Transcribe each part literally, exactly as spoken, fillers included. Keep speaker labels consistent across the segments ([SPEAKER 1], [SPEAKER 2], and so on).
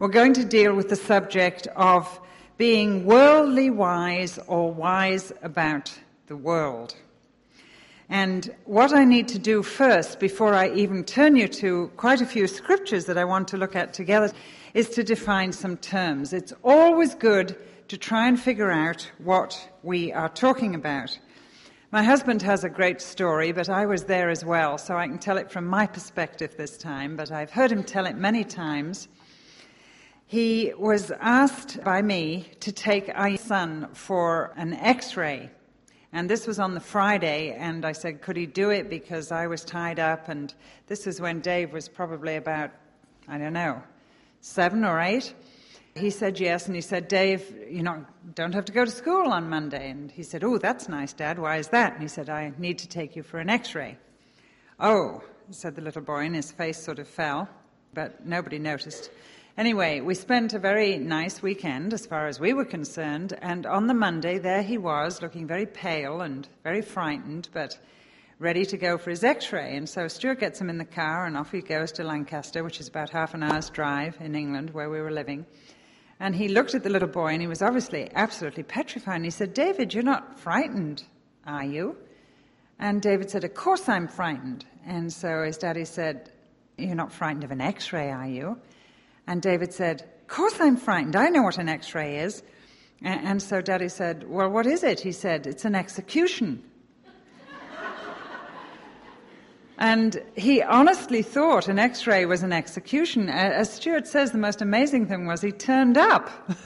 [SPEAKER 1] We're going to deal with the subject of being worldly wise or wise about the world. And what I need to do first, before I even turn you to quite a few scriptures that I want to look at together, is to define some terms. It's always good to try and figure out what we are talking about. My husband has a great story, but I was there as well, so I can tell it from my perspective this time, but I've heard him tell it many times. He was asked by me to take our son for an x-ray. And this was on the Friday, and I said, could he do it? Because I was tied up, and this is when Dave was probably about, I don't know, seven or eight. He said yes, and he said, Dave, you know, don't have to go to school on Monday. And he said, oh, that's nice, Dad. Why is that? And he said, I need to take you for an x-ray. Oh, said the little boy, and his face sort of fell, but nobody noticed. Anyway, we spent a very nice weekend as far as we were concerned, and on the Monday there he was, looking very pale and very frightened, but ready to go for his x-ray. And so Stuart gets him in the car and off he goes to Lancaster, which is about half an hour's drive in England where we were living. And he looked at the little boy and he was obviously absolutely petrified. And he said, David, you're not frightened, are you? And David said, of course I'm frightened. And so his daddy said, you're not frightened of an x-ray, are you? And David said, of course I'm frightened. I know what an x-ray is. And so Daddy said, well, what is it? He said, it's an execution. And he honestly thought an x-ray was an execution. As Stuart says, the most amazing thing was he turned up.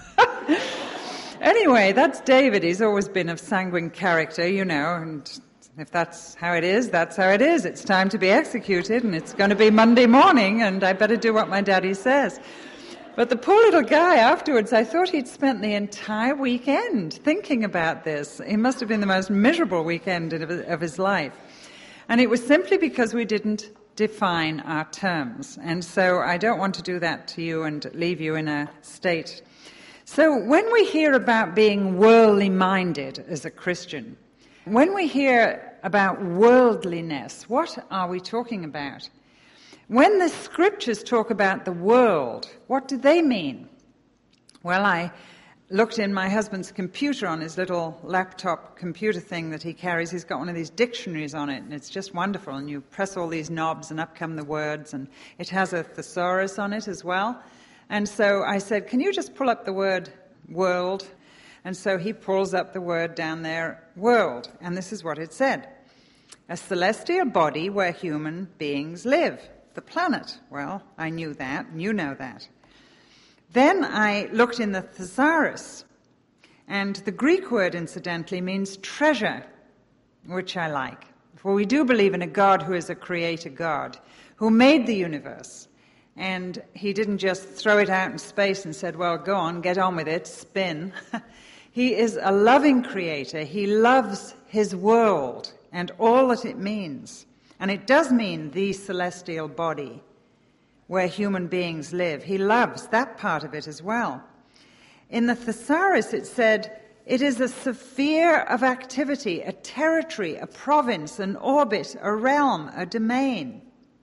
[SPEAKER 1] Anyway, that's David. He's always been of sanguine character, you know, and if that's how it is, that's how it is. It's time to be executed, and it's going to be Monday morning, and I better do what my daddy says. But the poor little guy afterwards, I thought he'd spent the entire weekend thinking about this. It must have been the most miserable weekend of his life. And it was simply because we didn't define our terms. And so I don't want to do that to you and leave you in a state. So when we hear about being worldly minded as a Christian, when we hear about worldliness, what are we talking about? When the scriptures talk about the world, what do they mean? Well, I looked in my husband's computer on his little laptop computer thing that he carries. He's got one of these dictionaries on it, and it's just wonderful. And you press all these knobs, and up come the words, and it has a thesaurus on it as well. And so I said, can you just pull up the word world? And so he pulls up the word down there, world, and this is what it said. A celestial body where human beings live. The planet. Well, I knew that, and you know that. Then I looked in the thesaurus, and the Greek word, incidentally, means treasure, which I like. For we do believe in a God who is a creator God, who made the universe. And he didn't just throw it out in space and said, well, go on, get on with it, spin. He is a loving creator. He loves his world and all that it means. And it does mean the celestial body where human beings live. He loves that part of it as well. In the thesaurus it said, it is a sphere of activity, a territory, a province, an orbit, a realm, a domain.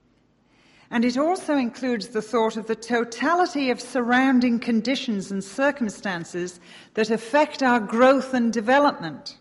[SPEAKER 1] And it also includes the thought of the totality of surrounding conditions and circumstances that affect our growth and development.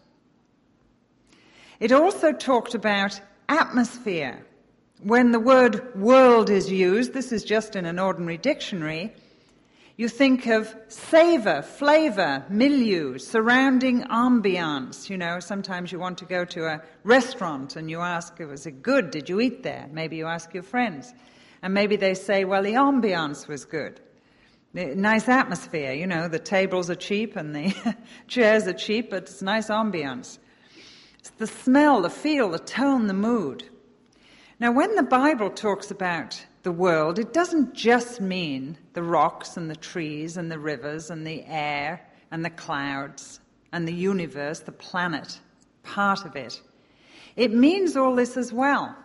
[SPEAKER 1] It also talked about atmosphere. When the word world is used, this is just in an ordinary dictionary, you think of savor, flavor, milieu, surrounding ambiance. You know, sometimes you want to go to a restaurant and you ask, was it good? Did you eat there? Maybe you ask your friends. And maybe they say, well, the ambiance was good. The nice atmosphere, you know, the tables are cheap and the chairs are cheap, but it's nice ambiance. It's the smell, the feel, the tone, the mood. Now, when the Bible talks about the world, it doesn't just mean the rocks and the trees and the rivers and the air and the clouds and the universe, the planet, part of it. It means all this as well.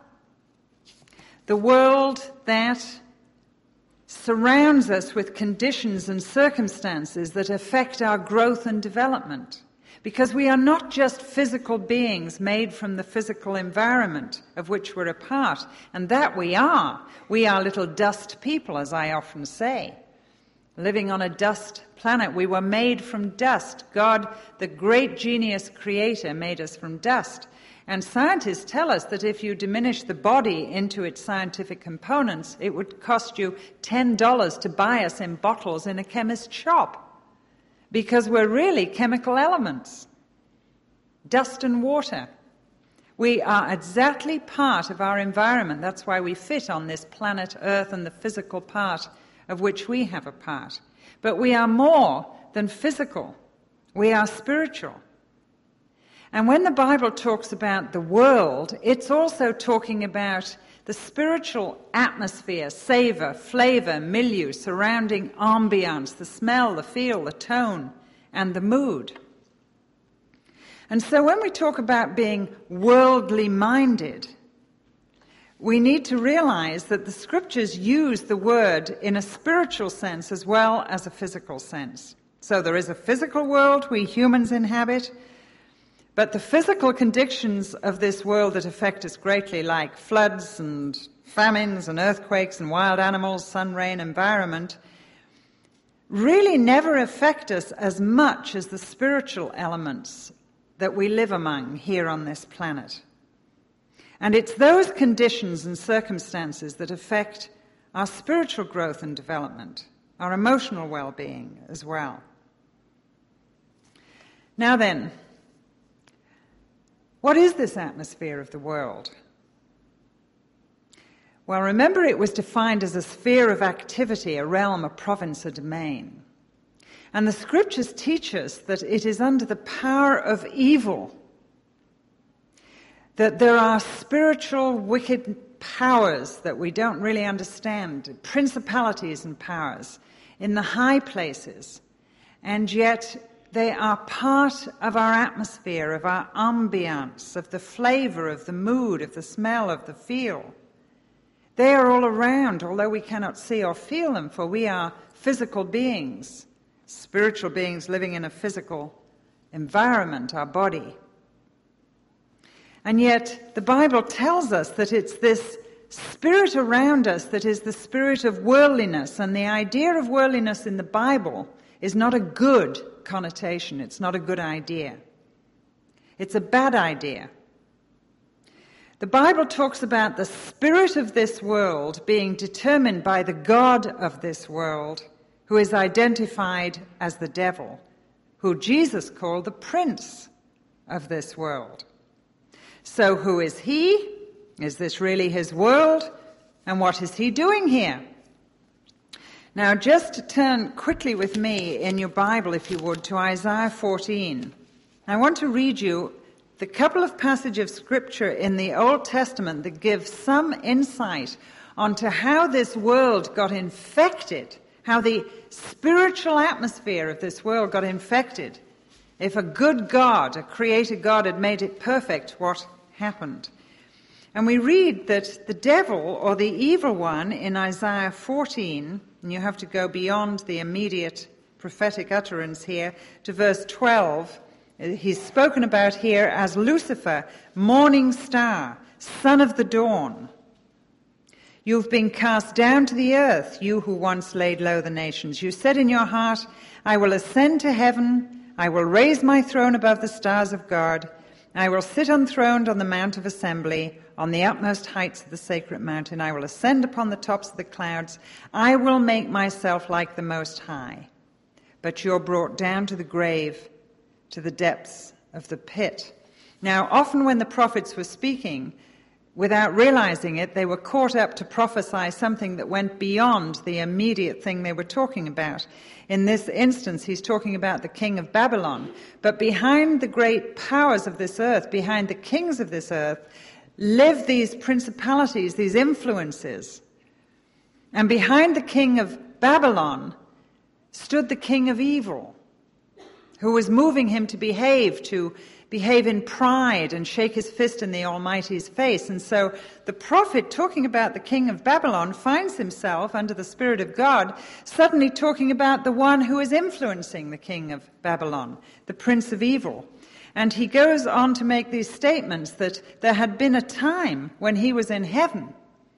[SPEAKER 1] The world that surrounds us with conditions and circumstances that affect our growth and development. Because we are not just physical beings made from the physical environment of which we're a part, and that we are. We are little dust people, as I often say. living on a dust planet. We were made from dust. God, the great genius creator, made us from dust. And scientists tell us that if you diminish the body into its scientific components, it would cost you ten dollars to buy us in bottles in a chemist's shop, because we're really chemical elements, dust and water. We are exactly part of our environment. That's why we fit on this planet Earth and the physical part of which we have a part. But we are more than physical. We are spiritual. And when the Bible talks about the world, it's also talking about the spiritual atmosphere, savor, flavor, milieu, surrounding ambience, the smell, the feel, the tone, and the mood. And so when we talk about being worldly minded, we need to realize that the scriptures use the word in a spiritual sense as well as a physical sense. So there is a physical world we humans inhabit, but the physical conditions of this world that affect us greatly, like floods and famines and earthquakes and wild animals, sun, rain, environment, really never affect us as much as the spiritual elements that we live among here on this planet. And it's those conditions and circumstances that affect our spiritual growth and development, our emotional well-being as well. Now then, what is this atmosphere of the world? Well, remember, it was defined as a sphere of activity, a realm, a province, a domain. And the scriptures teach us that it is under the power of evil, that there are spiritual wicked powers that we don't really understand, principalities and powers in the high places, and yet they are part of our atmosphere, of our ambience, of the flavor, of the mood, of the smell, of the feel. They are all around, although we cannot see or feel them, for we are physical beings, spiritual beings living in a physical environment, our body. And yet the Bible tells us that it's this spirit around us that is the spirit of worldliness, and the idea of worldliness in the Bible is not a good connotation. It's not a good idea. It's a bad idea. The Bible talks about the spirit of this world being determined by the God of this world, who is identified as the devil, who Jesus called the prince of this world. So who is he? Is this really his world? And what is he doing here? Now, just turn quickly with me in your Bible, if you would, to Isaiah fourteen. I want to read you the couple of passages of Scripture in the Old Testament that give some insight onto how this world got infected, how the spiritual atmosphere of this world got infected. If a good God, a creator God, had made it perfect, what happened? And we read that the devil, or the evil one, in Isaiah fourteen, and you have to go beyond the immediate prophetic utterance here to verse twelve. He's spoken about here as Lucifer, morning star, son of the dawn. You've been cast down to the earth, you who once laid low the nations. You said in your heart, I will ascend to heaven, I will raise my throne above the stars of God, I will sit enthroned on the mount of assembly, on the utmost heights of the sacred mountain. I will ascend upon the tops of the clouds. I will make myself like the Most High. But you're brought down to the grave, to the depths of the pit. Now, often when the prophets were speaking, without realizing it, they were caught up to prophesy something that went beyond the immediate thing they were talking about. In this instance, he's talking about the king of Babylon. But behind the great powers of this earth, behind the kings of this earth, live these principalities, these influences. And behind the king of Babylon stood the king of evil, who was moving him to behave, to behave in pride and shake his fist in the Almighty's face. And so the prophet, talking about the king of Babylon, finds himself, under the Spirit of God, suddenly talking about the one who is influencing the king of Babylon, the prince of evil. And he goes on to make these statements that there had been a time when he was in heaven,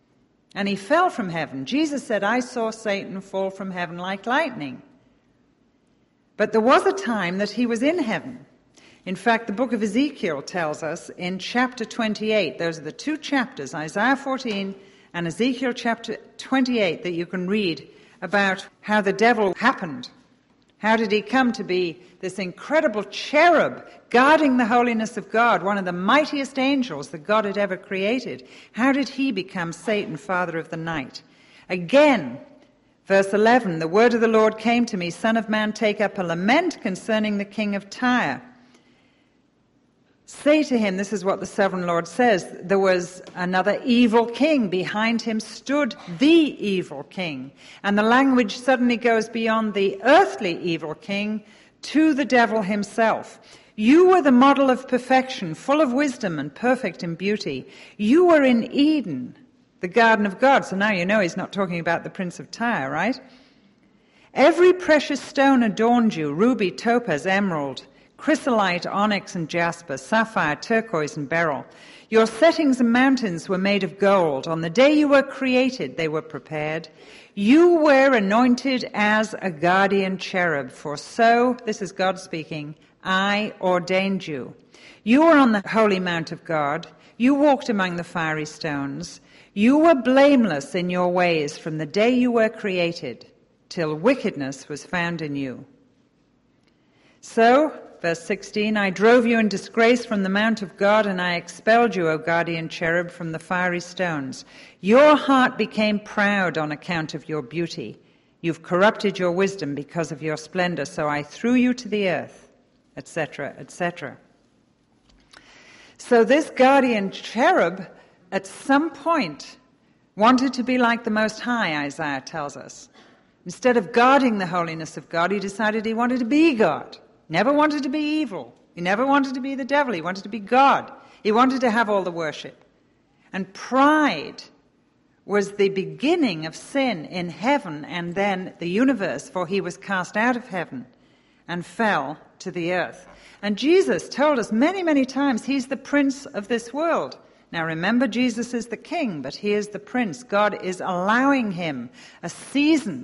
[SPEAKER 1] And he fell from heaven. Jesus said, I saw Satan fall from heaven like lightning. But there was a time that he was in heaven. In fact, the book of Ezekiel tells us in chapter twenty-eight, those are the two chapters, Isaiah fourteen and Ezekiel chapter twenty-eight, that you can read about how the devil happened. How did he come to be this incredible cherub guarding the holiness of God, one of the mightiest angels that God had ever created? How did he become Satan, father of the night? Again, verse eleven, the word of the Lord came to me, Son of man, take up a lament concerning the king of Tyre. Say to him, this is what the sovereign Lord says, there was another evil king. Behind him stood the evil king. And the language suddenly goes beyond the earthly evil king to the devil himself. You were the model of perfection, full of wisdom and perfect in beauty. You were in Eden, the garden of God. So now you know he's not talking about the prince of Tyre, right? Every precious stone adorned you, ruby, topaz, emerald, chrysolite, onyx, and jasper, sapphire, turquoise, and beryl. Your settings and mountains were made of gold. On the day you were created, they were prepared. You were anointed as a guardian cherub, for so, this is God speaking, I ordained you. You were on the holy mount of God. You walked among the fiery stones. You were blameless in your ways from the day you were created, till wickedness was found in you. So, verse sixteen, I drove you in disgrace from the mount of God, and I expelled you, O guardian cherub, from the fiery stones. Your heart became proud on account of your beauty. You've corrupted your wisdom because of your splendor, so I threw you to the earth, et cetera, et cetera. So this guardian cherub, at some point, wanted to be like the Most High, Isaiah tells us. Instead of guarding the holiness of God, he decided he wanted to be God. Never wanted to be evil. He never wanted to be the devil. He wanted to be God. He wanted to have all the worship. And pride was the beginning of sin in heaven and then the universe, for he was cast out of heaven and fell to the earth. And Jesus told us many, many times he's the prince of this world. Now remember, Jesus is the king, but he is the prince. God is allowing him a season.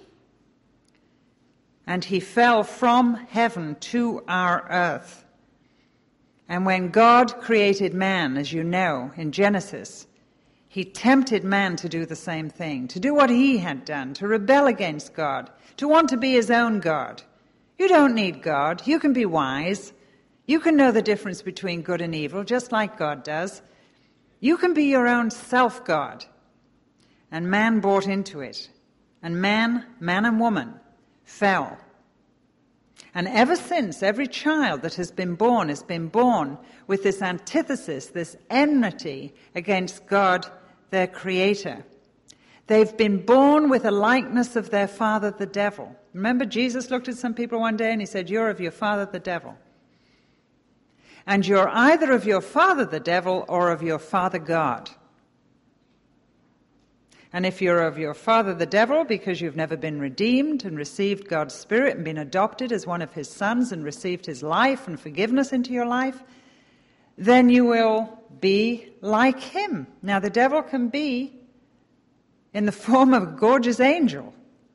[SPEAKER 1] And he fell from heaven to our earth. And when God created man, as you know, in Genesis, he tempted man to do the same thing, to do what he had done, to rebel against God, to want to be his own God. You don't need God. You can be wise. You can know the difference between good and evil, just like God does. You can be your own self-God. And man bought into it. And man, man and woman, fell. And ever since, every child that has been born has been born with this antithesis, this enmity against God, their creator. They've been born with a likeness of their father, the devil. Remember, Jesus looked at some people one day and he said, you're of your father, the devil. And you're either of your father, the devil, or of your father, God. And if you're of your father, the devil, because you've never been redeemed and received God's Spirit and been adopted as one of his sons and received his life and forgiveness into your life, then you will be like him. Now, the devil can be in the form of a gorgeous angel.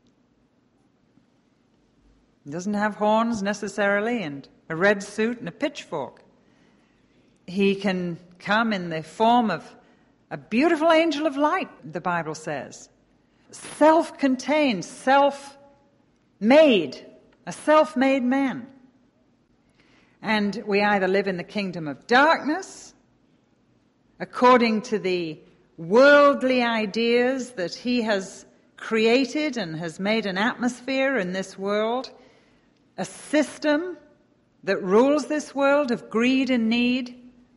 [SPEAKER 1] He doesn't have horns necessarily and a red suit and a pitchfork. He can come in the form of a beautiful angel of light, the Bible says. Self-contained, self-made, a self-made man. And we either live in the kingdom of darkness, according to the worldly ideas that he has created and has made an atmosphere in this world, a system that rules this world of greed and need,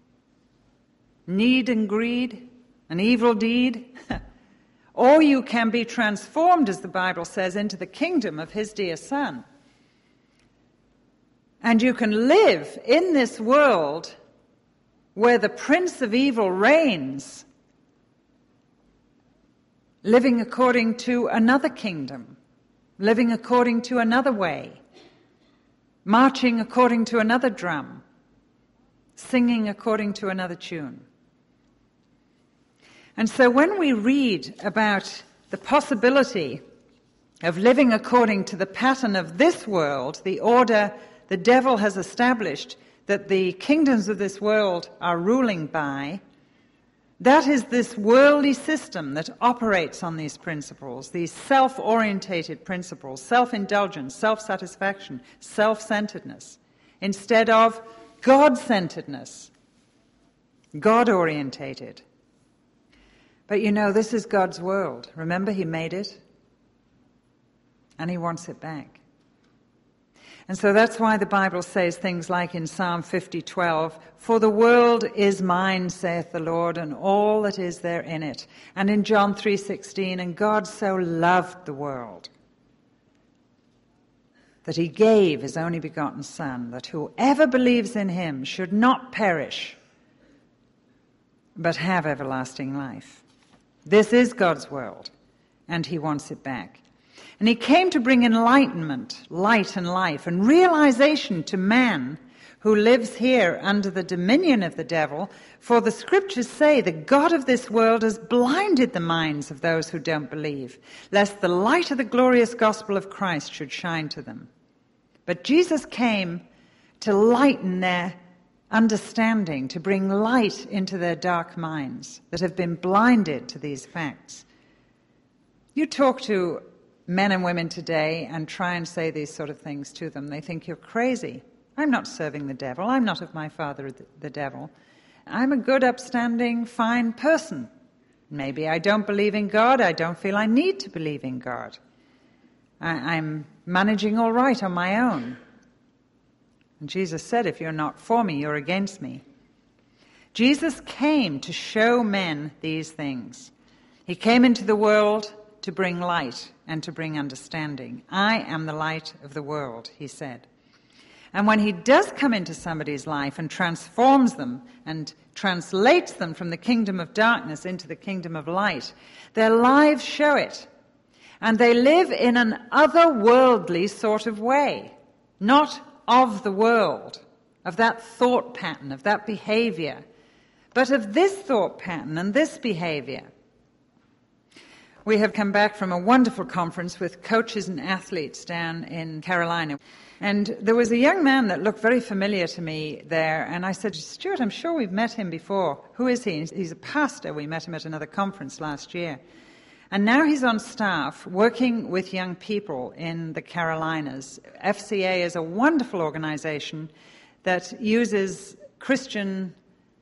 [SPEAKER 1] need and greed, an evil deed, or you can be transformed, as the Bible says, into the kingdom of his dear Son. And you can live in this world where the prince of evil reigns, living according to another kingdom, living according to another way, marching according to another drum, singing according to another tune. And so when we read about the possibility of living according to the pattern of this world, the order the devil has established that the kingdoms of this world are ruling by, that is this worldly system that operates on these principles, these self-orientated principles, self-indulgence, self-satisfaction, self-centeredness, instead of God-centeredness, God-orientated. But you know, this is God's world. Remember, he made it, and he wants it back. And so that's why the Bible says things like in Psalm fifty twelve, "For the world is mine, saith the Lord, and all that is there in it." And in John three sixteen, "And God so loved the world that he gave his only begotten Son, that whoever believes in him should not perish, but have everlasting life." This is God's world, and he wants it back. And he came to bring enlightenment, light and life, and realization to man who lives here under the dominion of the devil. For the scriptures say the God of this world has blinded the minds of those who don't believe, lest the light of the glorious gospel of Christ should shine to them. But Jesus came to lighten their understanding, to bring light into their dark minds that have been blinded to these facts. You talk to men and women today and try and say these sort of things to them. They think you're crazy. I'm not serving the devil. I'm not of my father, the devil. I'm a good, upstanding, fine person. Maybe I don't believe in God. I don't feel I need to believe in God. I, I'm managing all right on my own. And Jesus said, if you're not for me, you're against me. Jesus came to show men these things. He came into the world to bring light and to bring understanding. I am the light of the world, he said. And when he does come into somebody's life and transforms them and translates them from the kingdom of darkness into the kingdom of light, their lives show it. And they live in an otherworldly sort of way, not of the world, of that thought pattern, of that behavior, but of this thought pattern and this behavior. We have come back from a wonderful conference with coaches and athletes down in Carolina. And there was a young man that looked very familiar to me there. And I said, Stuart, I'm sure we've met him before. Who is he? He's a pastor. We met him at another conference last year. And now he's on staff working with young people in the Carolinas. F C A is a wonderful organization that uses Christian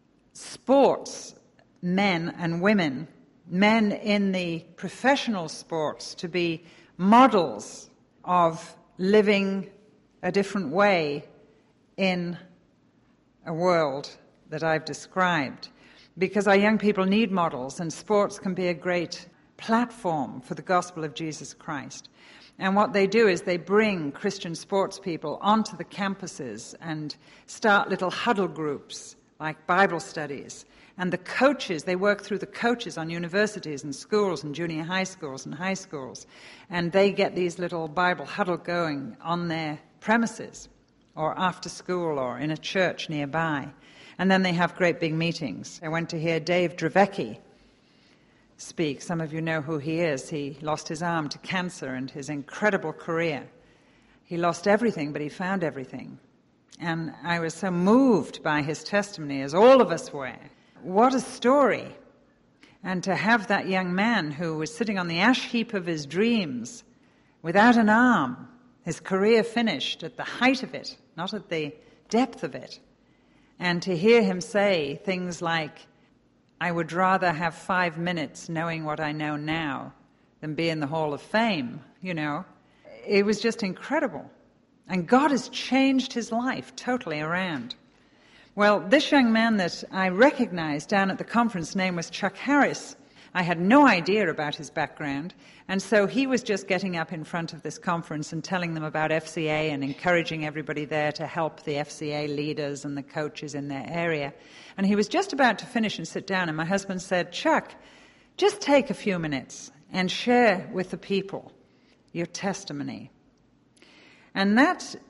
[SPEAKER 1] sports men and women, men in the professional sports, to be models of living a different way in a world that I've described. Because our young people need models, and sports can be a great platform for the gospel of Jesus Christ. And what they do is they bring Christian sports people onto the campuses and start little huddle groups like Bible studies. And the coaches, they work through the coaches on universities and schools and junior high schools and high schools. And they get these little Bible huddle going on their premises or after school or in a church nearby. And then they have great big meetings. I went to hear Dave Dravecki speak. Some of you know who he is. He lost his arm to cancer and his incredible career. He lost everything, but he found everything. And I was so moved by his testimony, as all of us were. What a story. And to have that young man who was sitting on the ash heap of his dreams without an arm, his career finished at the height of it, not at the depth of it. And to hear him say things like, I would rather have five minutes knowing what I know now than be in the Hall of Fame, you know. It was just incredible. And God has changed his life totally around. Well, this young man that I recognized down at the conference, name was Chuck Harris. I had no idea about his background, and so he was just getting up in front of this conference and telling them about F C A and encouraging everybody there to help the F C A leaders and the coaches in their area. And he was just about to finish and sit down, and my husband said, Chuck, just take a few minutes and share with the people your testimony. And that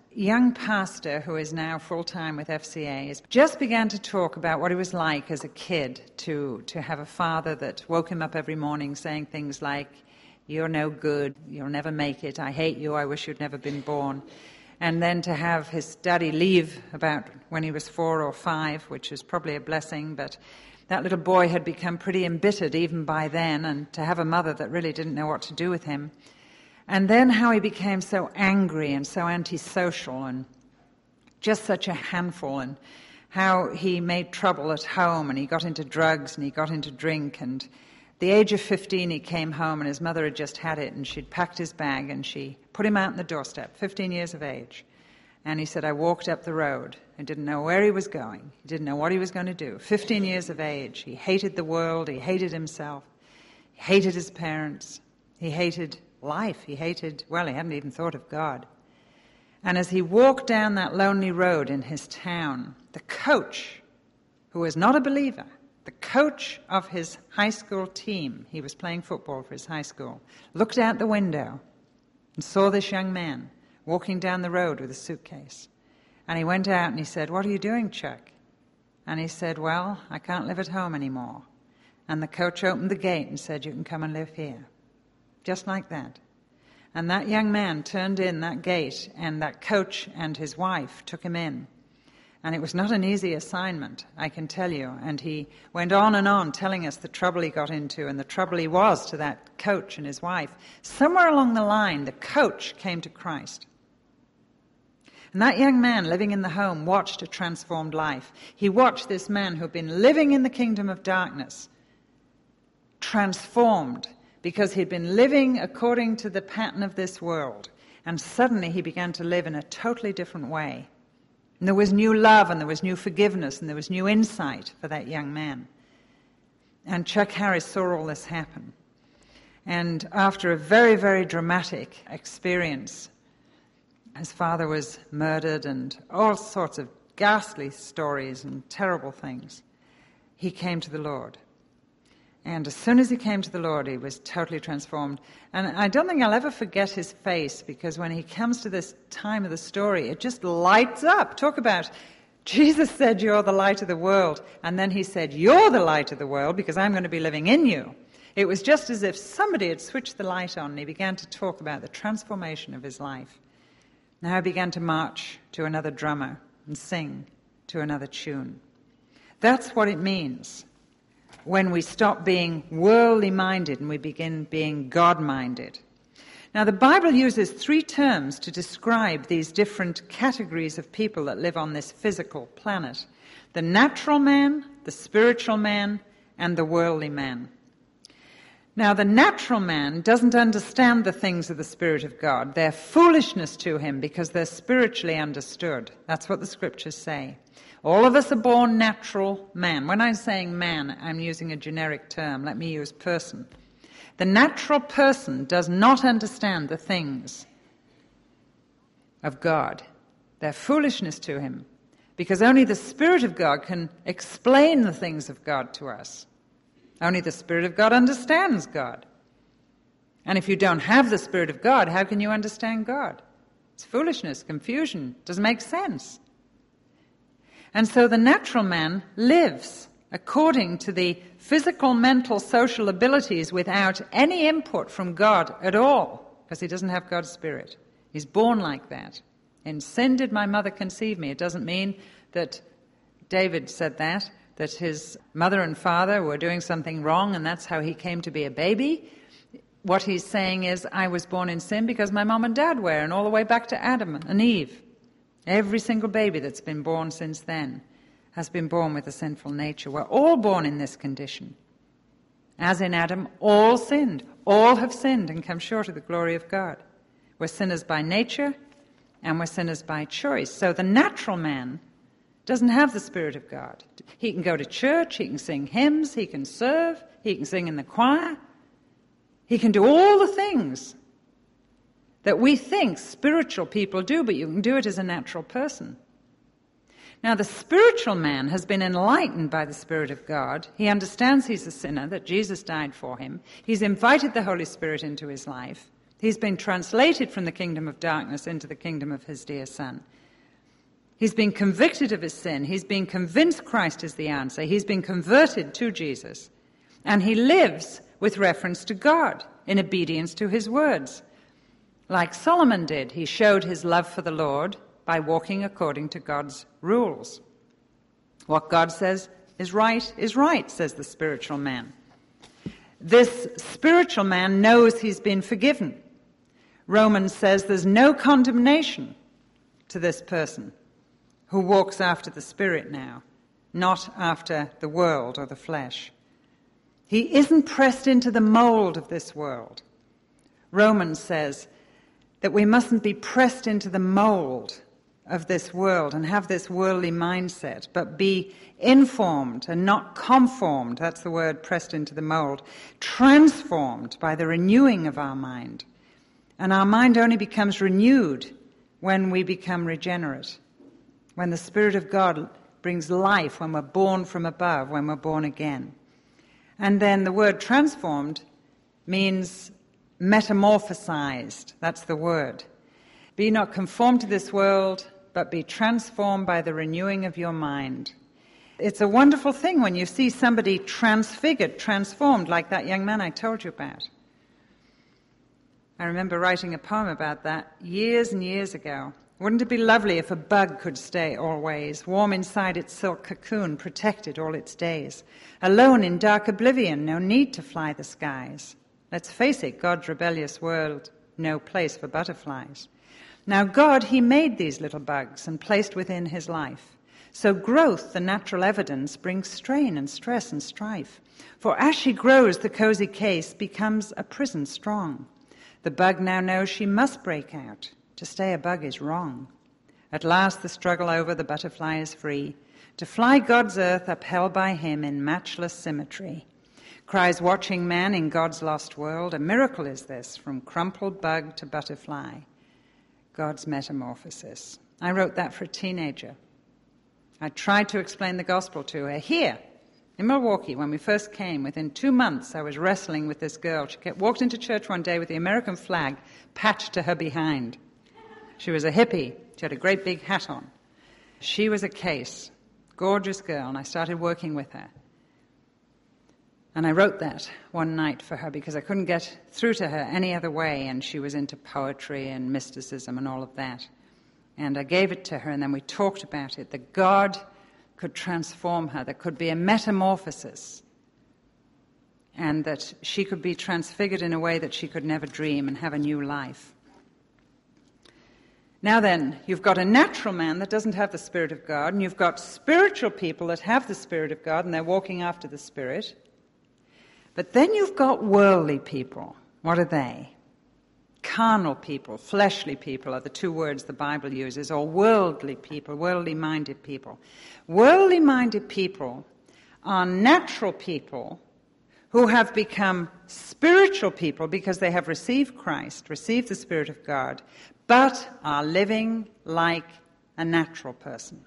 [SPEAKER 1] young pastor who is now full-time with F C A has just began to talk about what it was like as a kid to, to have a father that woke him up every morning saying things like, "You're no good, you'll never make it, I hate you, I wish you'd never been born." And then to have his daddy leave about when he was four or five, which was probably a blessing, but that little boy had become pretty embittered even by then, and to have a mother that really didn't know what to do with him. And then how he became so angry and so antisocial and just such a handful, and how he made trouble at home, and he got into drugs and he got into drink. And at the age of fifteen he came home and his mother had just had it, and she'd packed his bag and she put him out on the doorstep, fifteen years of age. And he said, "I walked up the road. I didn't know where he was going. He didn't know what he was going to do." fifteen years of age. He hated the world. He hated himself. He hated his parents. He hated life. He hated, well, he hadn't even thought of God. And as he walked down that lonely road in his town, the coach, who was not a believer, the coach of his high school team, he was playing football for his high school, looked out the window and saw this young man walking down the road with a suitcase. And he went out and he said, "What are you doing, Chuck?" And he said, "Well, I can't live at home anymore." And the coach opened the gate and said, "You can come and live here." Just like that. And that young man turned in that gate, and that coach and his wife took him in. And it was not an easy assignment, I can tell you. And he went on and on telling us the trouble he got into and the trouble he was to that coach and his wife. Somewhere along the line, the coach came to Christ. And that young man living in the home watched a transformed life. He watched this man who had been living in the kingdom of darkness transformed because he'd been living according to the pattern of this world. And suddenly he began to live in a totally different way. And there was new love, and there was new forgiveness, and there was new insight for that young man. And Chuck Harris saw all this happen. And after a very, very dramatic experience, his father was murdered and all sorts of ghastly stories and terrible things, he came to the Lord. And as soon as he came to the Lord, he was totally transformed. And I don't think I'll ever forget his face, because when he comes to this time of the story, it just lights up. Talk about, Jesus said, "You're the light of the world." And then he said, "You're the light of the world because I'm going to be living in you." It was just as if somebody had switched the light on, and he began to talk about the transformation of his life. Now he began to march to another drummer and sing to another tune. That's what it means when we stop being worldly minded and we begin being God-minded. Now, the Bible uses three terms to describe these different categories of people that live on this physical planet: the natural man, the spiritual man, and the worldly man. Now, the natural man doesn't understand the things of the Spirit of God. They're foolishness to him because they're spiritually understood. That's what the scriptures say. All of us are born natural man. When I'm saying man, I'm using a generic term. Let me use person. The natural person does not understand the things of God. They're foolishness to him, because only the Spirit of God can explain the things of God to us. Only the Spirit of God understands God. And if you don't have the Spirit of God, how can you understand God? It's foolishness, confusion, doesn't make sense. And so the natural man lives according to the physical, mental, social abilities without any input from God at all, because he doesn't have God's Spirit. He's born like that. In sin did my mother conceive me. It doesn't mean that David said that, that his mother and father were doing something wrong and that's how he came to be a baby. What he's saying is, I was born in sin because my mom and dad were, and all the way back to Adam and Eve. Every single baby that's been born since then has been born with a sinful nature. We're all born in this condition. As in Adam, all sinned. All have sinned and come short of the glory of God. We're sinners by nature and we're sinners by choice. So the natural man doesn't have the Spirit of God. He can go to church, he can sing hymns, he can serve, he can sing in the choir. He can do all the things that we think spiritual people do, but you can do it as a natural person. Now, the spiritual man has been enlightened by the Spirit of God. He understands he's a sinner, that Jesus died for him. He's invited the Holy Spirit into his life. He's been translated from the kingdom of darkness into the kingdom of his dear Son. He's been convicted of his sin. He's been convinced Christ is the answer. He's been converted to Jesus. And he lives with reference to God in obedience to his words. Like Solomon did, he showed his love for the Lord by walking according to God's rules. What God says is right is right, says the spiritual man. This spiritual man knows he's been forgiven. Romans says there's no condemnation to this person who walks after the Spirit now, not after the world or the flesh. He isn't pressed into the mold of this world. Romans says that we mustn't be pressed into the mold of this world and have this worldly mindset, but be informed and not conformed, that's the word, pressed into the mold, transformed by the renewing of our mind. And our mind only becomes renewed when we become regenerate, when the Spirit of God brings life, when we're born from above, when we're born again. And then the word transformed means metamorphosized, that's the word. Be not conformed to this world, but be transformed by the renewing of your mind. It's a wonderful thing when you see somebody transfigured, transformed, like that young man I told you about. I remember writing a poem about that years and years ago. Wouldn't it be lovely if a bug could stay always, warm inside its silk cocoon, protected all its days? Alone in dark oblivion, no need to fly the skies. Let's face it, God's rebellious world, no place for butterflies. Now God, he made these little bugs and placed within his life. So growth, the natural evidence, brings strain and stress and strife. For as she grows, the cozy case becomes a prison strong. The bug now knows she must break out. To stay a bug is wrong. At last the struggle over, the butterfly is free to fly God's earth upheld by him in matchless symmetry. Cries watching man in God's lost world, a miracle is this, from crumpled bug to butterfly. God's metamorphosis. I wrote that for a teenager. I tried to explain the gospel to her. Here, in Milwaukee, when we first came, within two months I was wrestling with this girl. She kept, walked into church one day with the American flag patched to her behind. She was a hippie. She had a great big hat on. She was a case, gorgeous girl, and I started working with her. And I wrote that one night for her because I couldn't get through to her any other way, and she was into poetry and mysticism and all of that. And I gave it to her, and then we talked about it, that God could transform her, there could be a metamorphosis, and that she could be transfigured in a way that she could never dream and have a new life. Now then, you've got a natural man that doesn't have the Spirit of God, and you've got spiritual people that have the Spirit of God, and they're walking after the Spirit. But then you've got worldly people. What are they? Carnal people, fleshly people are the two words the Bible uses, or worldly people, worldly-minded people. Worldly-minded people are natural people who have become spiritual people because they have received Christ, received the Spirit of God, but are living like a natural person.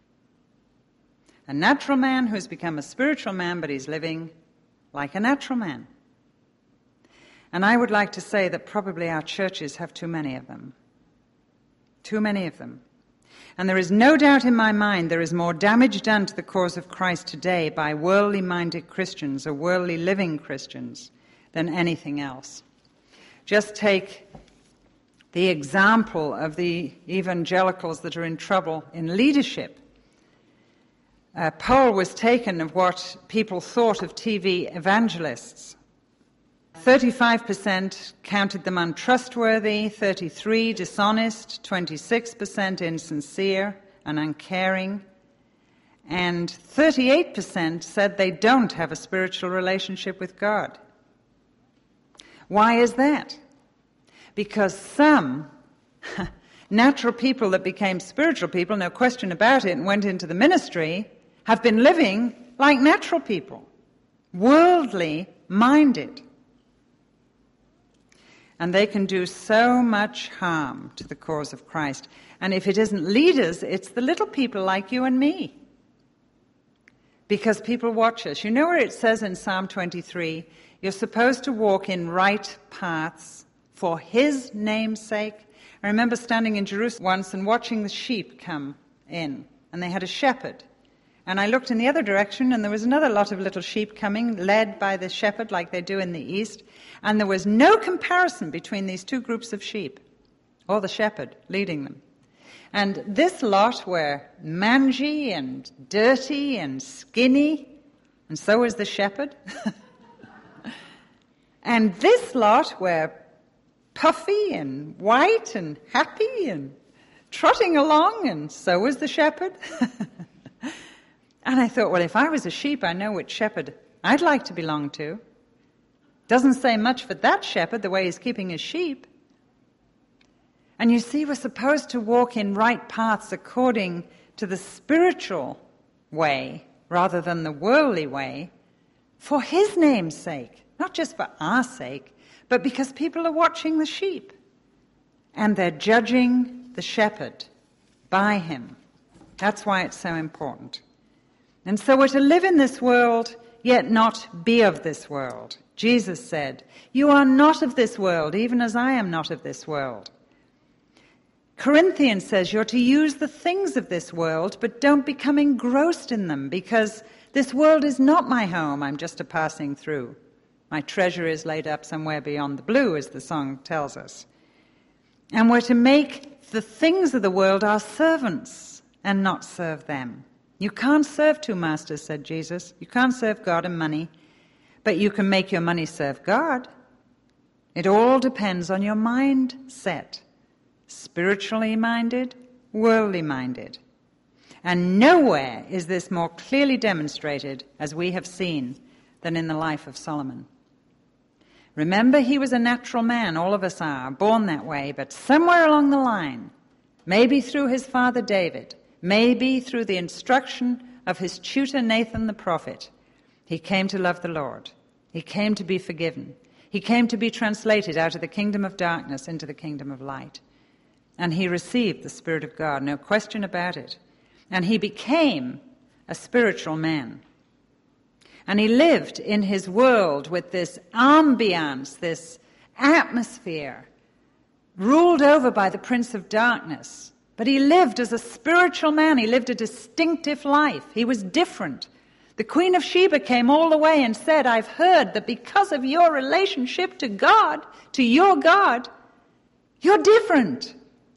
[SPEAKER 1] A natural man who's become a spiritual man, but he's living like a natural man. And I would like to say that probably our churches have too many of them. Too many of them. And there is no doubt in my mind there is more damage done to the cause of Christ today by worldly-minded Christians or worldly living Christians than anything else. Just take the example of the evangelicals that are in trouble in leadership. A poll was taken of what people thought of T V evangelists. thirty-five percent counted them untrustworthy, thirty-three percent dishonest, twenty-six percent insincere and uncaring, and thirty-eight percent said they don't have a spiritual relationship with God. Why is that? Because some natural people that became spiritual people, no question about it, and went into the ministry, have been living like natural people, worldly minded. And they can do so much harm to the cause of Christ. And if it isn't leaders, it's the little people like you and me. Because people watch us. You know where it says in Psalm twenty-three, you're supposed to walk in right paths for his name's sake. I remember standing in Jerusalem once and watching the sheep come in, and they had a shepherd. And I looked in the other direction, and there was another lot of little sheep coming, led by the shepherd like they do in the East. And there was no comparison between these two groups of sheep, or the shepherd leading them. And this lot were mangy and dirty and skinny, and so was the shepherd. And this lot were puffy and white and happy and trotting along, and so was the shepherd. And I thought, well, if I was a sheep, I know which shepherd I'd like to belong to. Doesn't say much for that shepherd, the way he's keeping his sheep. And you see, we're supposed to walk in right paths according to the spiritual way rather than the worldly way for his name's sake, not just for our sake, but because people are watching the sheep and they're judging the shepherd by him. That's why it's so important. And so we're to live in this world, yet not be of this world. Jesus said, "You are not of this world, even as I am not of this world." Corinthians says you're to use the things of this world, but don't become engrossed in them, because this world is not my home. I'm just a passing through. My treasure is laid up somewhere beyond the blue, as the song tells us. And we're to make the things of the world our servants and not serve them. You can't serve two masters, said Jesus. You can't serve God and money, but you can make your money serve God. It all depends on your mindset. Spiritually minded, worldly minded. And nowhere is this more clearly demonstrated, as we have seen, than in the life of Solomon. Remember, he was a natural man, all of us are, born that way, but somewhere along the line, maybe through his father David, maybe through the instruction of his tutor Nathan the prophet, he came to love the Lord. He came to be forgiven. He came to be translated out of the kingdom of darkness into the kingdom of light. And he received the Spirit of God, no question about it. And he became a spiritual man. And he lived in his world with this ambiance, this atmosphere, ruled over by the Prince of Darkness. But he lived as a spiritual man. He lived a distinctive life. He was different. The Queen of Sheba came all the way and said, I've heard that because of your relationship to God, to your God, you're different.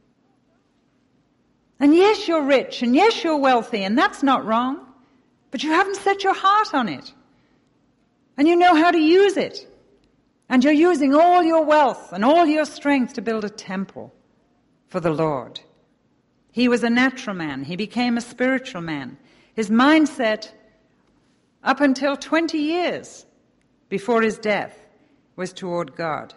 [SPEAKER 1] And yes, you're rich, and yes, you're wealthy, and that's not wrong, but you haven't set your heart on it. And you know how to use it. And you're using all your wealth and all your strength to build a temple for the Lord. He was a natural man. He became a spiritual man. His mindset, up until twenty years before his death, was toward God.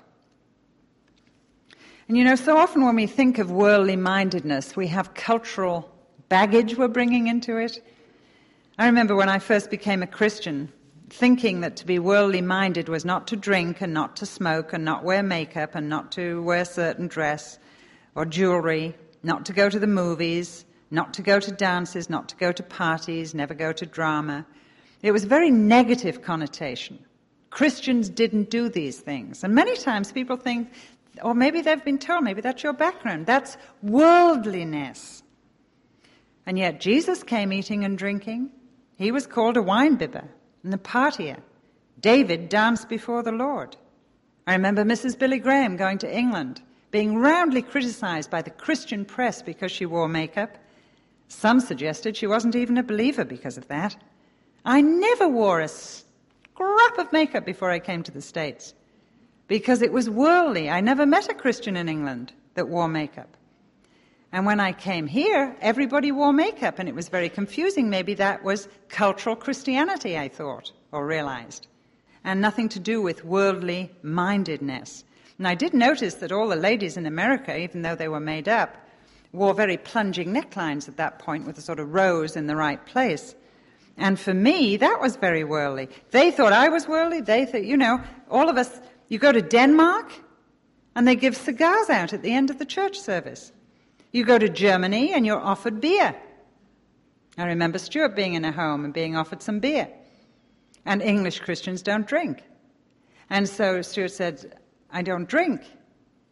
[SPEAKER 1] And you know, so often when we think of worldly mindedness, we have cultural baggage we're bringing into it. I remember when I first became a Christian, thinking that to be worldly minded was not to drink and not to smoke and not wear makeup and not to wear certain dress or jewelry, not to go to the movies, not to go to dances, not to go to parties, never go to drama. It was a very negative connotation. Christians didn't do these things. And many times people think, or maybe they've been told, maybe that's your background, that's worldliness. And yet Jesus came eating and drinking. He was called a wine-bibber and a partier. David danced before the Lord. I remember Missus Billy Graham going to England, being roundly criticized by the Christian press because she wore makeup. Some suggested she wasn't even a believer because of that. I never wore a scrap of makeup before I came to the States because it was worldly. I never met a Christian in England that wore makeup. And when I came here, everybody wore makeup, and it was very confusing. Maybe that was cultural Christianity, I thought, or realized, and nothing to do with worldly mindedness. And I did notice that all the ladies in America, even though they were made up, wore very plunging necklines at that point with a sort of rose in the right place. And for me, that was very worldly. They thought I was worldly. They thought, you know, all of us, you go to Denmark, and they give cigars out at the end of the church service. You go to Germany, and you're offered beer. I remember Stuart being in a home and being offered some beer. And English Christians don't drink. And so Stuart said, I don't drink.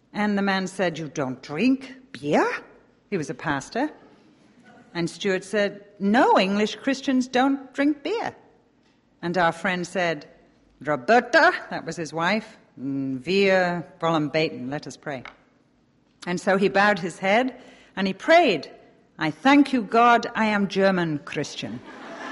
[SPEAKER 1] And the man said, "You don't drink beer?" He was a pastor. And Stuart said, "No, English Christians don't drink beer." And our friend said, "Roberta," that was his wife, "wir wollen beten, let us pray." And so he bowed his head and he prayed, "I thank you, God, I am German Christian."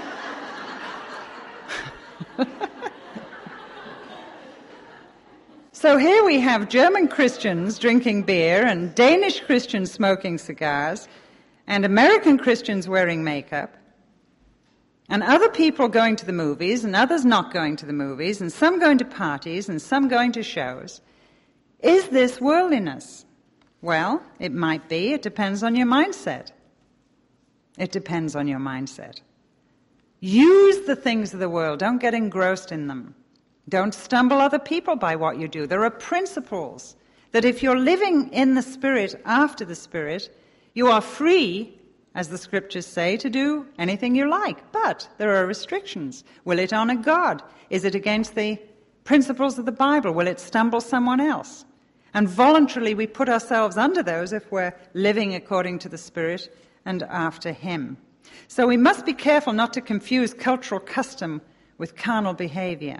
[SPEAKER 1] So here we have German Christians drinking beer and Danish Christians smoking cigars and American Christians wearing makeup and other people going to the movies and others not going to the movies and some going to parties and some going to shows. Is this worldliness? Well, it might be. It depends on your mindset. It depends on your mindset. Use the things of the world. Don't get engrossed in them. Don't stumble other people by what you do. There are principles that if you're living in the Spirit, after the Spirit, you are free, as the Scriptures say, to do anything you like. But there are restrictions. Will it honor God? Is it against the principles of the Bible? Will it stumble someone else? And voluntarily we put ourselves under those if we're living according to the Spirit and after Him. So we must be careful not to confuse cultural custom with carnal behavior.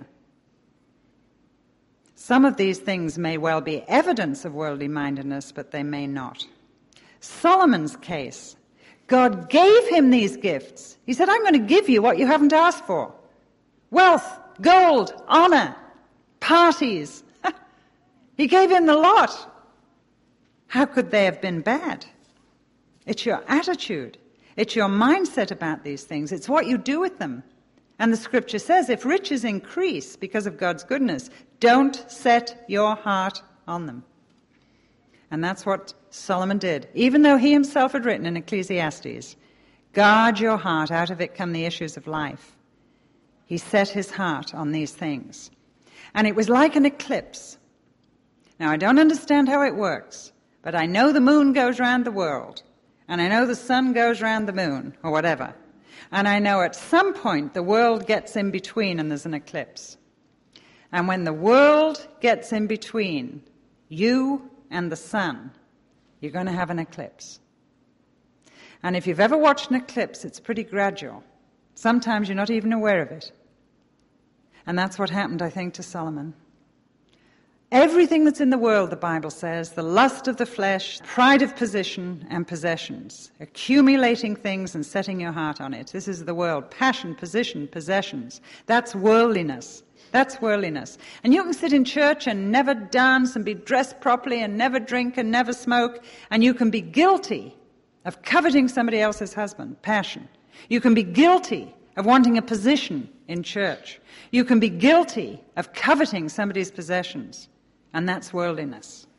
[SPEAKER 1] Some of these things may well be evidence of worldly mindedness, but they may not. Solomon's case, God gave him these gifts. He said, "I'm going to give you what you haven't asked for. Wealth, gold, honor, parties." He gave him the lot. How could they have been bad? It's your attitude. It's your mindset about these things. It's what you do with them. And the Scripture says, if riches increase because of God's goodness, don't set your heart on them. And that's what Solomon did. Even though he himself had written in Ecclesiastes, "Guard your heart, out of it come the issues of life." He set his heart on these things. And it was like an eclipse. Now, I don't understand how it works, but I know the moon goes round the world, and I know the sun goes round the moon, or whatever. And I know at some point the world gets in between and there's an eclipse. And when the world gets in between you and the sun, you're going to have an eclipse. And if you've ever watched an eclipse, it's pretty gradual. Sometimes you're not even aware of it. And that's what happened, I think, to Solomon. Everything that's in the world, the Bible says, the lust of the flesh, pride of position and possessions, accumulating things and setting your heart on it. This is the world. Passion, position, possessions. That's worldliness. That's worldliness. And you can sit in church and never dance and be dressed properly and never drink and never smoke, and you can be guilty of coveting somebody else's husband. Passion. You can be guilty of wanting a position in church. You can be guilty of coveting somebody's possessions. And that's worldliness.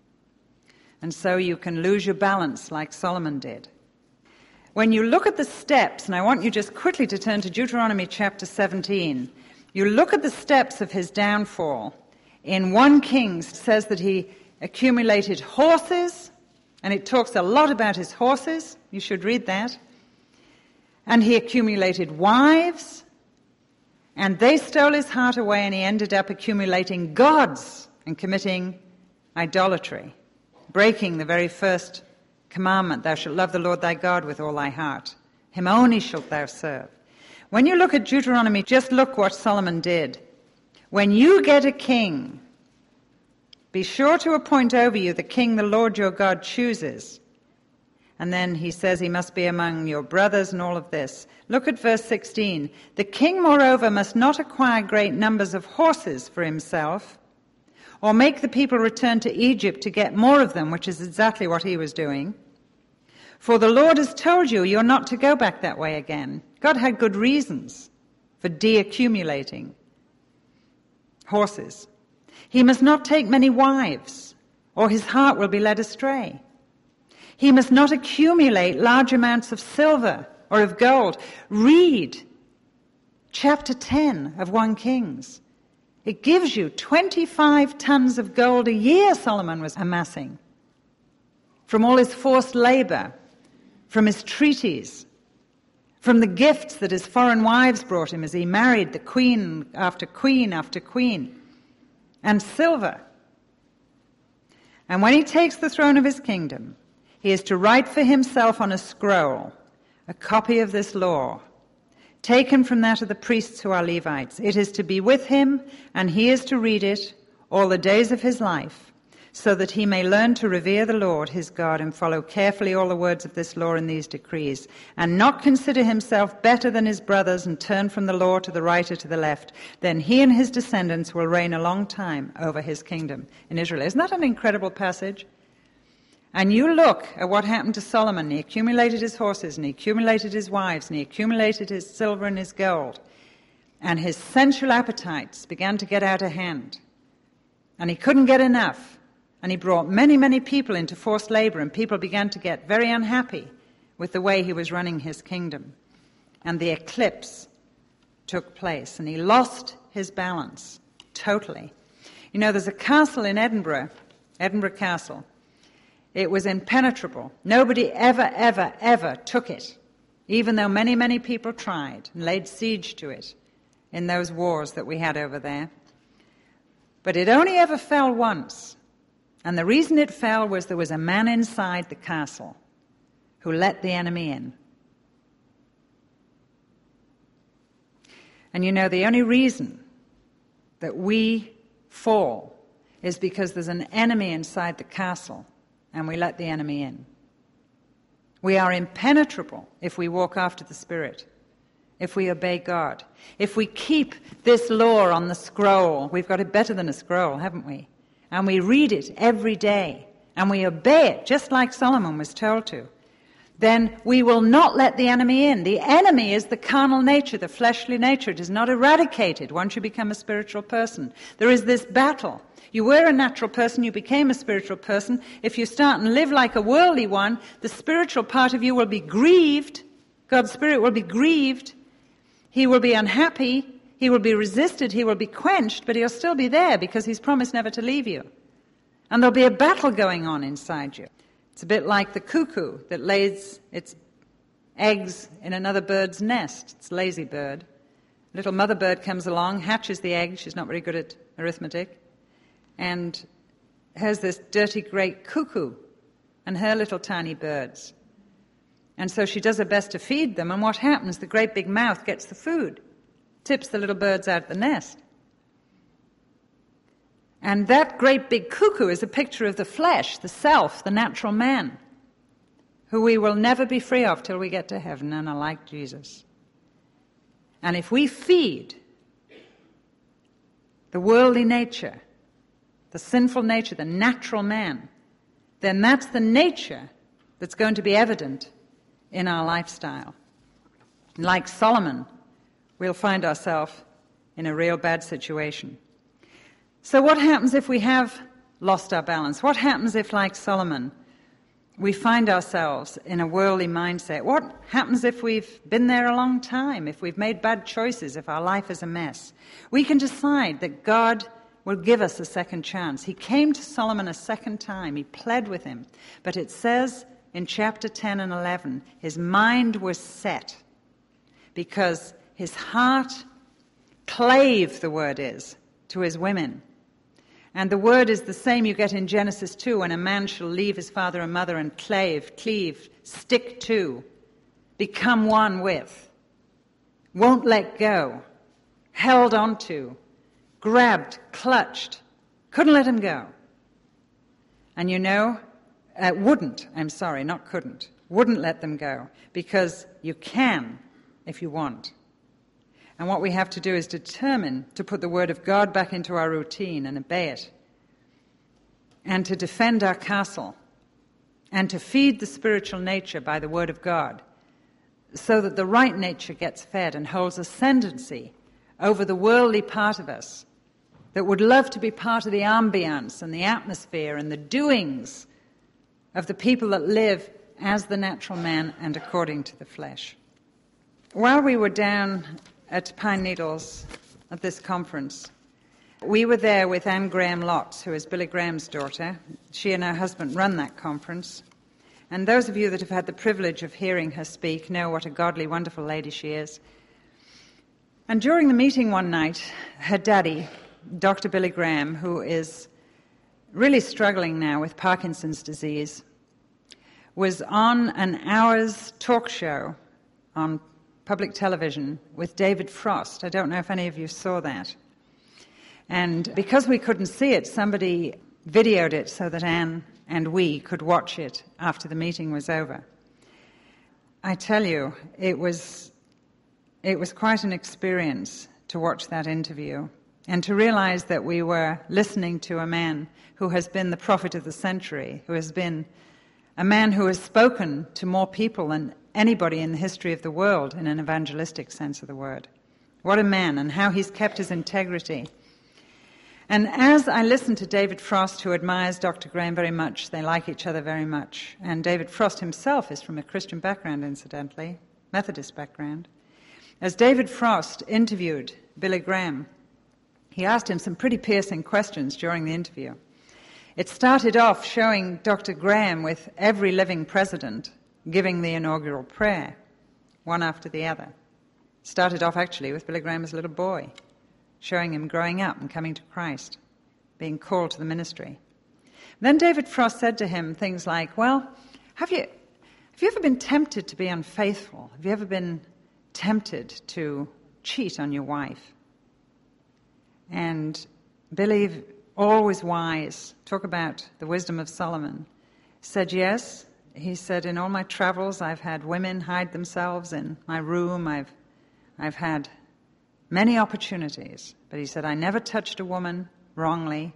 [SPEAKER 1] And so you can lose your balance like Solomon did. When you look at the steps, and I want you just quickly to turn to Deuteronomy chapter seventeen, you look at the steps of his downfall. In First Kings it says that he accumulated horses, and it talks a lot about his horses. You should read that. And he accumulated wives, and they stole his heart away, and he ended up accumulating gods and committing idolatry, breaking the very first commandment, "Thou shalt love the Lord thy God with all thy heart. Him only shalt thou serve." When you look at Deuteronomy, just look what Solomon did. When you get a king, be sure to appoint over you the king the Lord your God chooses. And then he says he must be among your brothers and all of this. Look at verse sixteen. "The king, moreover, must not acquire great numbers of horses for himself, or make the people return to Egypt to get more of them," which is exactly what he was doing. "For the Lord has told you you're not to go back that way again." God had good reasons for de-accumulating horses. "He must not take many wives, or his heart will be led astray. He must not accumulate large amounts of silver or of gold." Read chapter ten of First Kings. It gives you twenty-five tons of gold a year Solomon was amassing from all his forced labor, from his treaties, from the gifts that his foreign wives brought him as he married the queen after queen after queen, and silver. And when he takes the throne of his kingdom, he is to write for himself on a scroll a copy of this law, taken from that of the priests who are Levites. It is to be with him, and he is to read it all the days of his life, so that he may learn to revere the Lord his God and follow carefully all the words of this law and these decrees, and not consider himself better than his brothers and turn from the law to the right or to the left. Then he and his descendants will reign a long time over his kingdom in Israel. Isn't that an incredible passage? And you look at what happened to Solomon. He accumulated his horses, and he accumulated his wives, and he accumulated his silver and his gold. And his sensual appetites began to get out of hand. And he couldn't get enough. And he brought many, many people into forced labor, and people began to get very unhappy with the way he was running his kingdom. And the eclipse took place, and he lost his balance totally. You know, there's a castle in Edinburgh, Edinburgh Castle. It was impenetrable. Nobody ever, ever, ever took it, even though many, many people tried and laid siege to it in those wars that we had over there. But it only ever fell once. And the reason it fell was there was a man inside the castle who let the enemy in. And you know, the only reason that we fall is because there's an enemy inside the castle and we let the enemy in. We are impenetrable if we walk after the Spirit, if we obey God. If we keep this law on the scroll, we've got it better than a scroll, haven't we? And we read it every day, and we obey it, just like Solomon was told to, then we will not let the enemy in. The enemy is the carnal nature, the fleshly nature. It is not eradicated once you become a spiritual person. There is this battle. You were a natural person, you became a spiritual person. If you start and live like a worldly one, the spiritual part of you will be grieved. God's Spirit will be grieved. He will be unhappy. He will be resisted, he will be quenched, but he'll still be there because he's promised never to leave you. And there'll be a battle going on inside you. It's a bit like the cuckoo that lays its eggs in another bird's nest. It's a lazy bird. Little mother bird comes along, hatches the egg. She's not very good at arithmetic. And has this dirty great cuckoo and her little tiny birds. And so she does her best to feed them. And what happens? The great big mouth gets the food. Tips the little birds out of the nest. And that great big cuckoo is a picture of the flesh, the self, the natural man, who we will never be free of till we get to heaven and are like Jesus. And if we feed the worldly nature, the sinful nature, the natural man, then that's the nature that's going to be evident in our lifestyle. Like Solomon, we'll find ourselves in a real bad situation. So what happens if we have lost our balance? What happens if, like Solomon, we find ourselves in a worldly mindset? What happens if we've been there a long time, if we've made bad choices, if our life is a mess? We can decide that God will give us a second chance. He came to Solomon a second time. He pled with him. But it says in chapter ten and eleven, his mind was set because his heart clave, the word is, to his women. And the word is the same you get in Genesis two, when a man shall leave his father and mother and clave, cleave, stick to, become one with, won't let go, held on to, grabbed, clutched, couldn't let him go. And you know, uh, wouldn't, I'm sorry, not couldn't, wouldn't let them go, because you can if you want. And what we have to do is determine to put the Word of God back into our routine and obey it, and to defend our castle, and to feed the spiritual nature by the Word of God, so that the right nature gets fed and holds ascendancy over the worldly part of us that would love to be part of the ambience and the atmosphere and the doings of the people that live as the natural man and according to the flesh. While we were down at Pine Needles at this conference, we were there with Anne Graham Lotz, who is Billy Graham's daughter. She and her husband run that conference. And those of you that have had the privilege of hearing her speak know what a godly, wonderful lady she is. And during the meeting one night, her daddy, Doctor Billy Graham, who is really struggling now with Parkinson's disease, was on an hour's talk show on public television with David Frost. I don't know if any of you saw that. And because we couldn't see it, somebody videoed it so that Anne and we could watch it after the meeting was over. I tell you, it was it was quite an experience to watch that interview and to realize that we were listening to a man who has been the prophet of the century, who has been a man who has spoken to more people than anybody in the history of the world in an evangelistic sense of the word. What a man, and how he's kept his integrity. And as I listened to David Frost, who admires Doctor Graham very much, they like each other very much, and David Frost himself is from a Christian background, incidentally, Methodist background. As David Frost interviewed Billy Graham, he asked him some pretty piercing questions during the interview. It started off showing Doctor Graham with every living president giving the inaugural prayer, one after the other. It started off actually with Billy Graham as a little boy, showing him growing up and coming to Christ, being called to the ministry. Then David Frost said to him things like, well, have you, have you ever been tempted to be unfaithful? Have you ever been tempted to cheat on your wife? And Billy, always wise, talk about the wisdom of Solomon, said yes. He said, in all my travels, I've had women hide themselves in my room. I've, I've had many opportunities. But he said, I never touched a woman wrongly.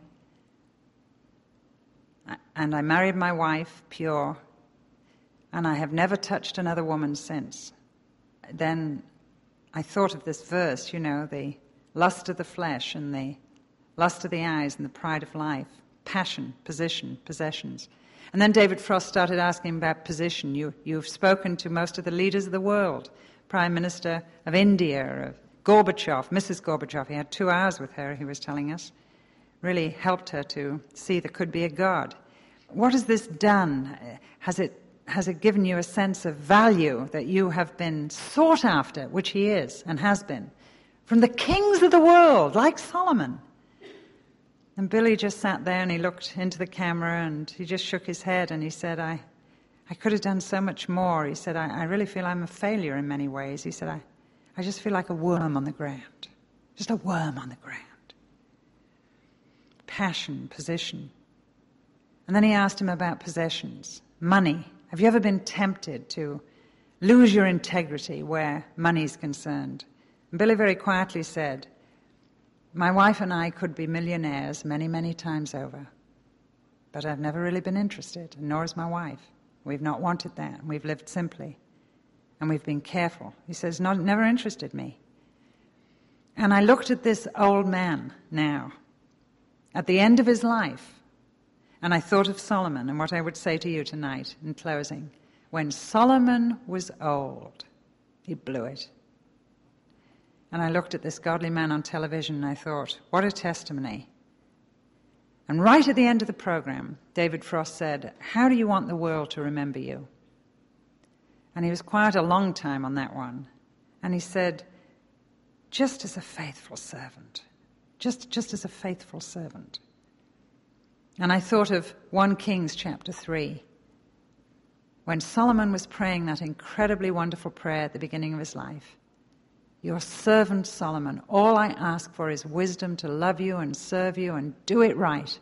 [SPEAKER 1] And I married my wife pure. And I have never touched another woman since. Then I thought of this verse, you know, the lust of the flesh and the lust of the eyes and the pride of life, passion, position, possessions. And then David Frost started asking him about position. You, you've spoken to most of the leaders of the world, Prime Minister of India, of Gorbachev, Missus Gorbachev. He had two hours with her, he was telling us. Really helped her to see there could be a God. What has this done? Has it, has it given you a sense of value that you have been sought after, which he is and has been, from the kings of the world, like Solomon? And Billy just sat there and he looked into the camera and he just shook his head and he said, I, I could have done so much more. He said, I, I really feel I'm a failure in many ways. He said, I, I just feel like a worm on the ground. Just a worm on the ground. Passion, position. And then he asked him about possessions. Money. Have you ever been tempted to lose your integrity where money's concerned? And Billy very quietly said, my wife and I could be millionaires many, many times over, but I've never really been interested, and nor has my wife. We've not wanted that, and we've lived simply, and we've been careful. He says, not, never interested me. And I looked at this old man now, at the end of his life, and I thought of Solomon and what I would say to you tonight in closing. When Solomon was old, he blew it. And I looked at this godly man on television and I thought, what a testimony. And right at the end of the program, David Frost said, how do you want the world to remember you? And he was quiet a long time on that one. And he said, just as a faithful servant. Just, just as a faithful servant. And I thought of First Kings chapter three, when Solomon was praying that incredibly wonderful prayer at the beginning of his life. Your servant Solomon, all I ask for is wisdom to love you and serve you and do it right.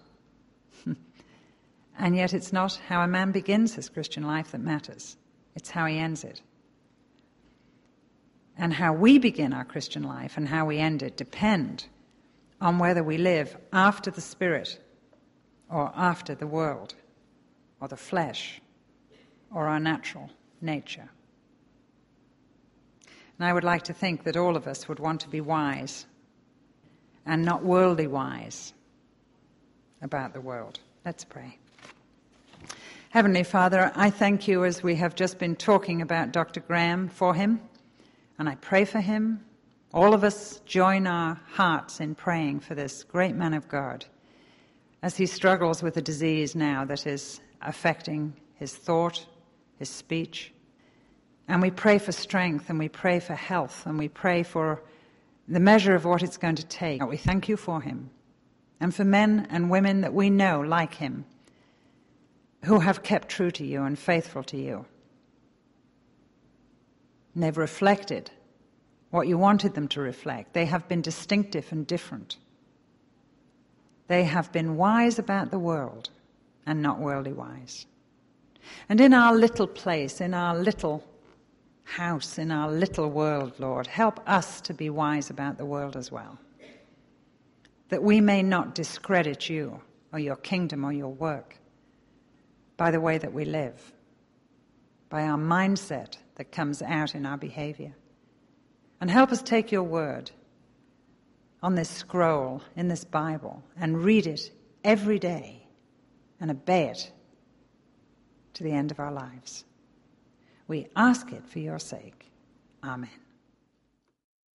[SPEAKER 1] And yet it's not how a man begins his Christian life that matters. It's how he ends it. And how we begin our Christian life and how we end it depend on whether we live after the Spirit or after the world or the flesh or our natural nature. And I would like to think that all of us would want to be wise and not worldly wise about the world. Let's pray. Heavenly Father, I thank you as we have just been talking about Doctor Graham for him, and I pray for him. All of us join our hearts in praying for this great man of God as he struggles with a disease now that is affecting his thought, his speech. And we pray for strength, and we pray for health, and we pray for the measure of what it's going to take. We thank you for him. and for men and women that we know like him, who have kept true to you and faithful to you. And they've reflected what you wanted them to reflect. They have been distinctive and different. They have been wise about the world and not worldly wise. And in our little place, in our little house, in our little world, Lord, help us to be wise about the world as well, that we may not discredit you or your kingdom or your work by the way that we live, by our mindset that comes out in our behavior. And help us take your word on this scroll, in this Bible, and read it every day and obey it to the end of our lives. We ask it for your sake. Amen.